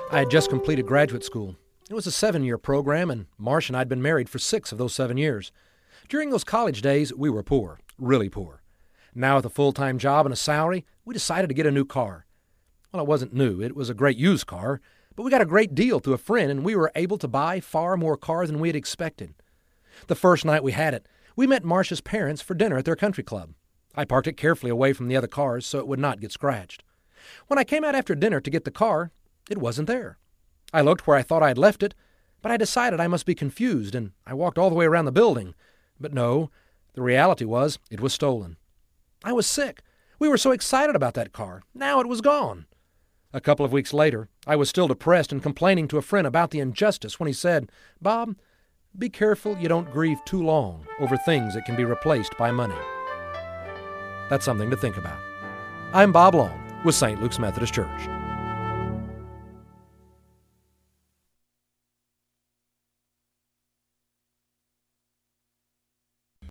I had just completed graduate school. It was a 7-year program, and Marsh and I had been married for 6 of those 7 years. During those college days, we were poor, really poor. Now with a full-time job and a salary, we decided to get a new car. Well, it wasn't new. It was a great used car, but we got a great deal through a friend, and we were able to buy far more cars than we had expected. The first night we had it, we met Marsh's parents for dinner at their country club. I parked it carefully away from the other cars so it would not get scratched. When I came out after dinner to get the car, it wasn't there. I looked where I thought I had left it, but I decided I must be confused, and I walked all the way around the building. But no, the reality was it was stolen. I was sick. We were so excited about that car. Now it was gone. A couple of weeks later, I was still depressed and complaining to a friend about the injustice when he said, "Bob, be careful you don't grieve too long over things that can be replaced by money." That's something to think about. I'm Bob Long with St. Luke's Methodist Church.